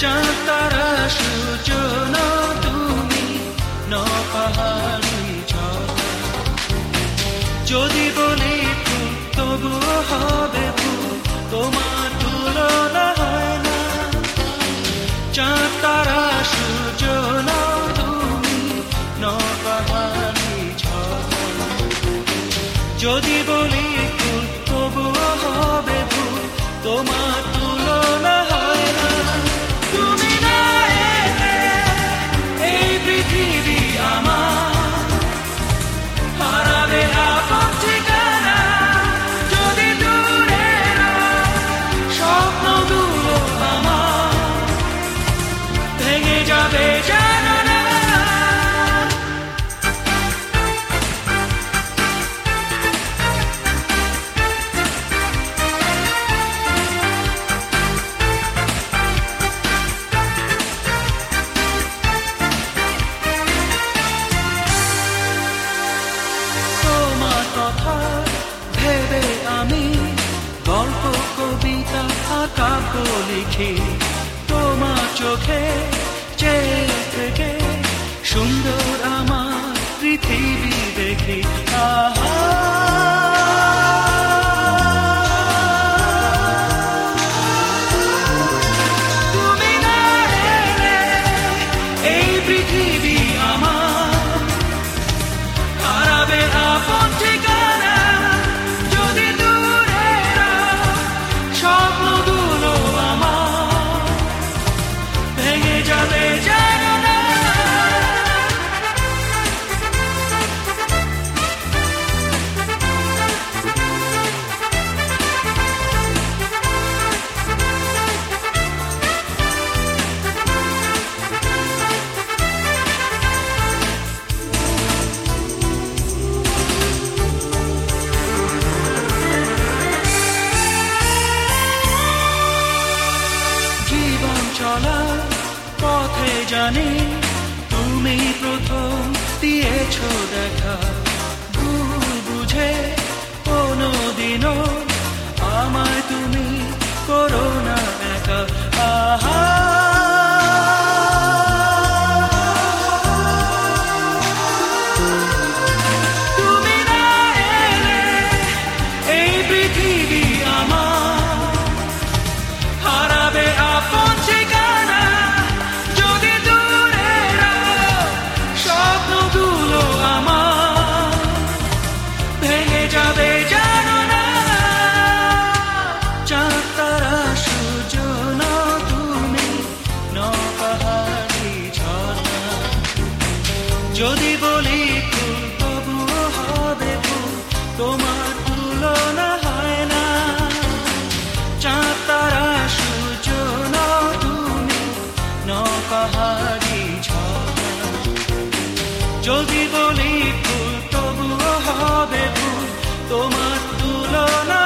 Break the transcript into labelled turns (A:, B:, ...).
A: চাঁদ তারা সূর্য না তুমি ন পাহাড়ি ঝর্ণা যদি বলি ফুল তবুও হবে ফুল তোমার তুলনা হয় না চাঁদ তারা সূর্য না তুমি ন পাহাড়ি ঝর্ণা যদি বলি ফুল তবুও হবে ফুল তোমার তুলনা হয় না তুমি না এলে এই পৃথিবী আমার হারাবে আপন ঠিকানা যদি দূরে স্বপ্নগুলো আমার ভেঙে যাবে জানো না ভেবে আমি গল্প কবিতা আর কাব্য লিখি তোমার চোখে চেয়ে থেকে সুন্দর আমার পৃথিবী দেখি আহা তুমি না এলে এই পৃথিবী আমার হারাবে আপন ঠিকানা যদি দূরে স্বপ্নগুলো আমার ভেঙে যাবে জানো না চলার পথে জানি তুমি প্রথম দিয়েছ দেখা ভুল বুঝে কোনোদিনও আমায় তুমি করো না একা আহা তুমি না এলে এই পৃথিবী আমার হারাবে আপন যদি বলি ফুল তবুও হবে ফুল তোমার তুলনা হয় না চাঁদ তারা সূর্য না তুমি ন পাহাড়ি ঝর্ণা যদি বলি ফুল তবুও হবে ফুল তোমার তুলনা